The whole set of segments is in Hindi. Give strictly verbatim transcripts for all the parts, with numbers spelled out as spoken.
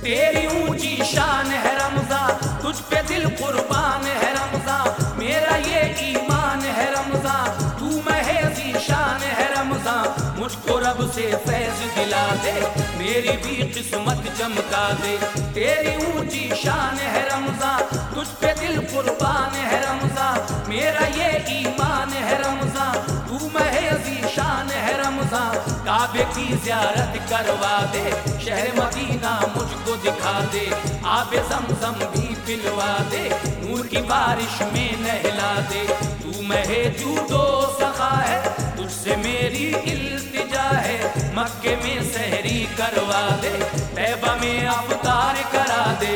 तेरी ऊंची शान है रमज़ां, तुझ पे दिल कुर्बान है रमज़ां, मेरा ये ईमान है रमज़ां, तू महे ज़ीशान है रमज़ां, मुझको रब से फैज़ दिला दे, मेरी भी किस्मत चमका दे। तेरी ऊंची शान है रमज़ां, तुझ पे दिल कुर्बान है रमज़ां, मेरा ये ईमान है रमज़ां, तू महे ज़ीशान है रमज़ां, काबे की ज़ियारत करवा दे, शहर मदीना मुझको दिखा दे, आबे ज़मज़म भी पिलवा दे, नूर की बारिश में नहला दे। तू महे जूदो सखा है, तुझसे मेरी इल्तिजा है, मक्के में सहरी करवा दे, तैबा में अफ्तार करा दे।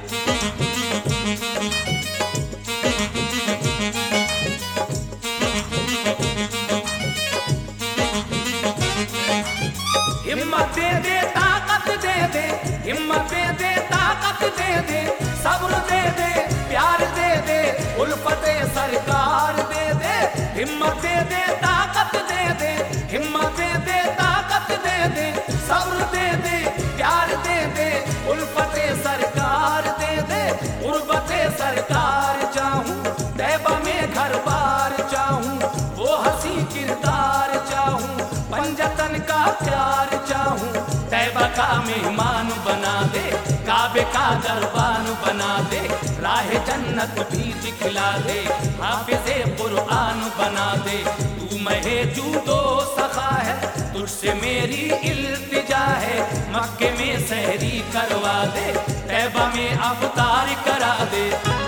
हिम्मत दे दे, ताकत दे दे, हिम्मत दे दे, ताकत दे दे, सब्र दे दे, प्यार दे दे, उल्फते सरकार दे दे। हिम्मत दे दे, ताकत दे दे, हिम्मत दे दे, ताकत दे दे, सब्र दे दे, प्यार दे दे, उल्फते सरकार दे दे। उर्बते सरकार चाहूं, तैबा में घर बार चाहूं, वो हंसी किरदार चाहूं, पंजतन का प्यार चाहूं, तैबा का मेहमान बना दे, काबे का दरबान बना दे, राह जन्नत भी दिखला दे, हाफिज़े कुरआन बना दे। तू महे जूदो सखा है, तुझसे मेरी इल्तिजा है, मक्के में सहरी करवा दे, तैबा में अफ्तार करा दे।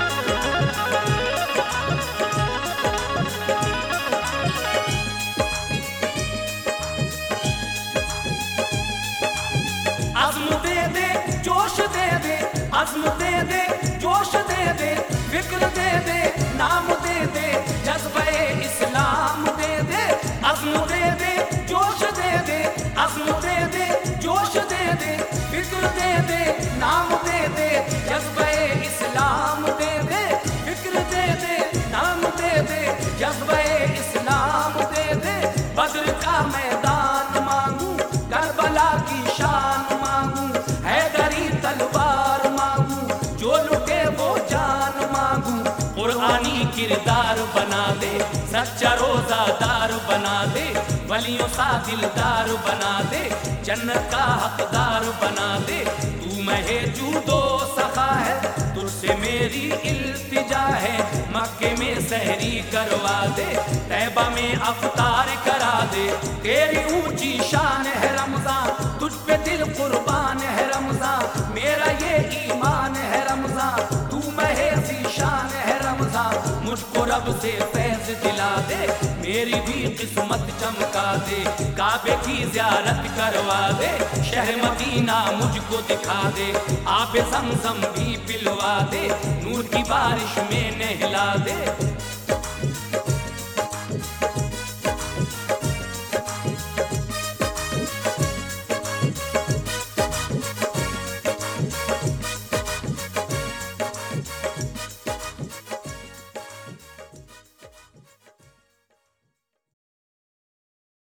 अज़्म दे दे, जोश दे दे, अज़्म दे दे, जोश दे दे, फिक्र दे दे, नाम दे दे, जज्बे इस्लाम दे दे। अज़्म दे दे, जोश दे दे, अज़्म दे दे, जोश दे दे, फिक्र दे दे, नाम दे दे, जज्बे इस्लाम दे दे। फिक्र दे दे, नाम दे दे, जज्बे इस्लाम दे दे। बद्र का मैदान मांगू, करबला की शान मांगू, हैदरी तलवार मांगू, जो लुटे वो जान मांगू, कुरआनी किरदार बना दे, सच्चा रोजादार बना दे, वलियों सा दिलदार बना दे, जन्नत का हकदार बना दे। तू महे जूदो सखा है, तुझसे मेरी इल्तिजा है, मक्के में सहरी करवा दे, तैबा में अफ्तार करा दे। तेरी ऊंची शान है रमज़ां, तुझ पे दिल कुर्बान है रमज़ां, मेरा ये ईमान है रमज़ां, तू महे ज़ीशान है रमज़ां, मुझको रब से फैज़ दिला दे, मेरी भी किस्मत चमका दे, काबे की ज़ियारत करवा दे, शहर मदीना मुझको दिखा दे, आबे ज़मज़म भी पिलवा दे, नूर की बारिश में नहला दे।